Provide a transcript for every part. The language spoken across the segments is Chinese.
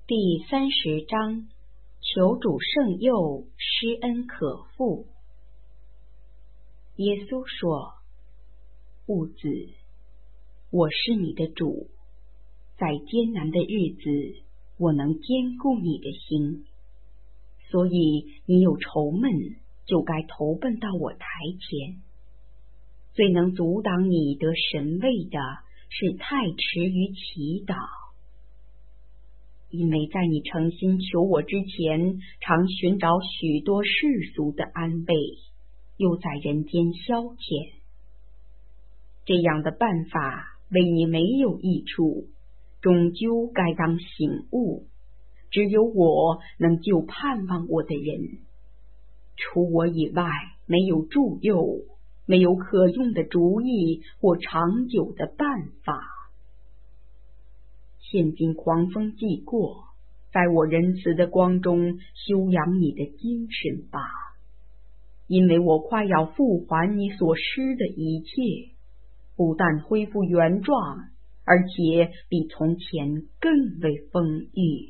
第30章，求主圣佑，施恩可复。耶稣说：物子，我是你的主，在艰难的日子，我能坚固你的心，所以你有愁闷，就该投奔到我台前。最能阻挡你得神位的是太迟于祈祷，因为在你诚心求我之前，常寻找许多世俗的安慰，又在人间消遣。这样的办法为你没有益处，终究该当醒悟。只有我能救盼望我的人，除我以外没有助佑，没有可用的主意或长久的办法。现今狂风既过，在我仁慈的光中修养你的精神吧，因为我快要复还你所失的一切，不但恢复原状，而且比从前更为丰裕。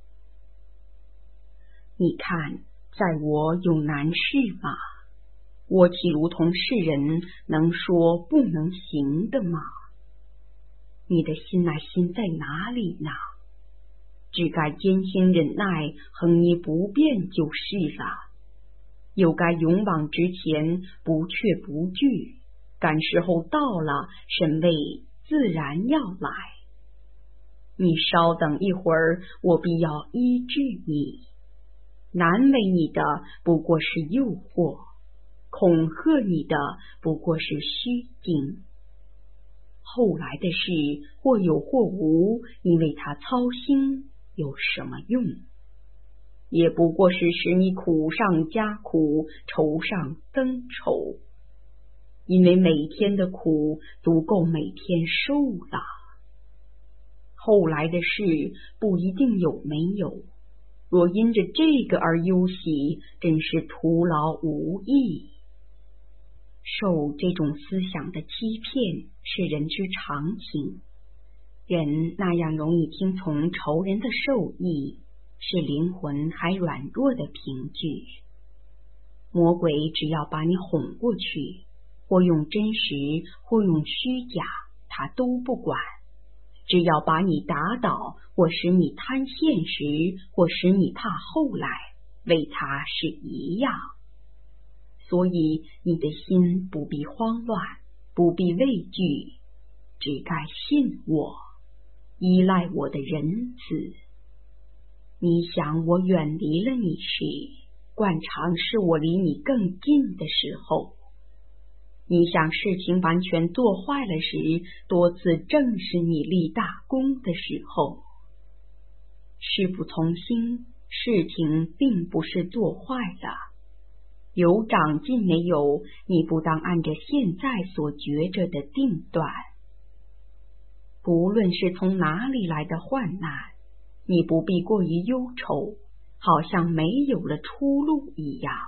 你看，在我有难事吗？我岂如同世人能说不能行的吗？你的心乃心在哪里呢？只该坚心忍耐，横逆不变就是了。又该勇往直前，不却不惧。赶时候到了，神位自然要来。你稍等一会儿，我必要医治你。难为你的不过是诱惑，恐吓你的不过是虚惊。后来的事或有或无，你为他操心有什么用？也不过是使你苦上加苦，愁上增愁，因为每天的苦足够每天受了。后来的事不一定有没有，若因着这个而忧喜，真是徒劳无益。受这种思想的欺骗是人之常情，人那样容易听从仇人的授意，是灵魂还软弱的凭据。魔鬼只要把你哄过去，或用真实，或用虚假，他都不管。只要把你打倒，或使你贪现实，或使你怕后来，为他是一样。所以你的心不必慌乱，不必畏惧，只该信我，依赖我的仁慈。你想我远离了你时，惯常是我离你更近的时候。你想事情完全做坏了时，多次正是你立大功的时候。事不从心，事情并不是做坏了。有长进没有，你不当按着现在所觉着的定断。不论是从哪里来的患难，你不必过于忧愁，好像没有了出路一样。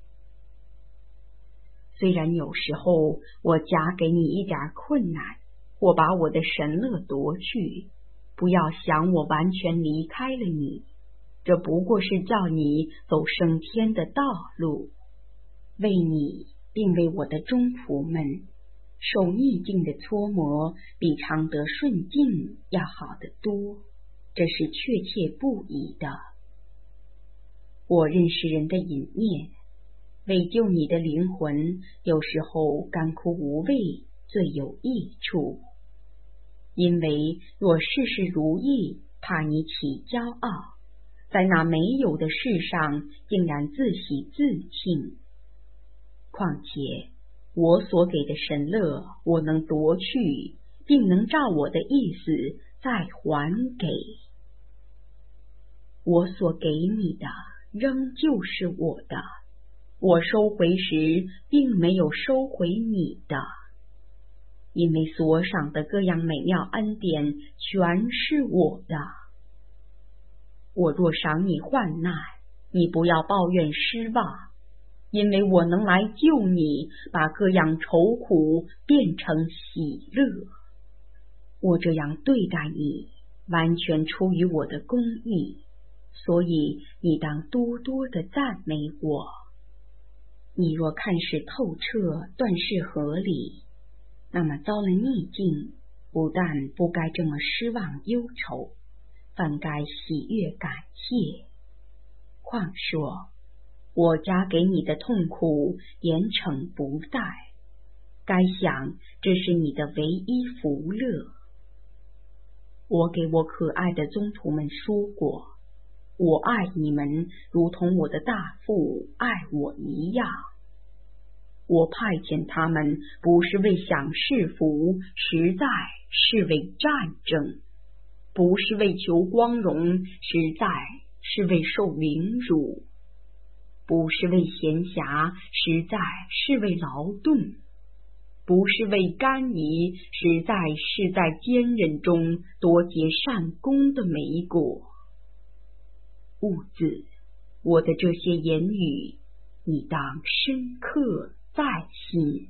虽然有时候我加给你一点困难，或把我的神乐夺去，不要想我完全离开了你，这不过是叫你走升天的道路。为你并为我的忠仆们受逆境的搓磨，比常得顺境要好得多，这是确切不疑的。我认识人的隐念，为救你的灵魂，有时候干枯无味最有益处。因为若事事如意，怕你起骄傲，在那没有的事上竟然自喜自庆。况且我所给的神乐，我能夺去，并能照我的意思再还给。我所给你的仍旧是我的，我收回时并没有收回你的，因为所赏的各样美妙恩典全是我的。我若赏你患难，你不要抱怨失望，因为我能来救你，把各样愁苦变成喜乐。我这样对待你，完全出于我的公义， 所以你当多多的赞美我。你若看事透彻，断事合理，那么遭了逆境，不但不该这么失望忧愁，反该喜悦感谢。况说我加给你的痛苦严惩不贷，该想这是你的唯一福乐。我给我可爱的宗徒们说过，我爱你们如同我的大父爱我一样。我派遣他们不是为享世福，实在是为战争；不是为求光荣，实在是为受凌辱；不是为闲暇，实在是为劳动；不是为甘饴，实在是在坚忍中多结善功的美果。兀自，我的这些言语，你当深刻在心。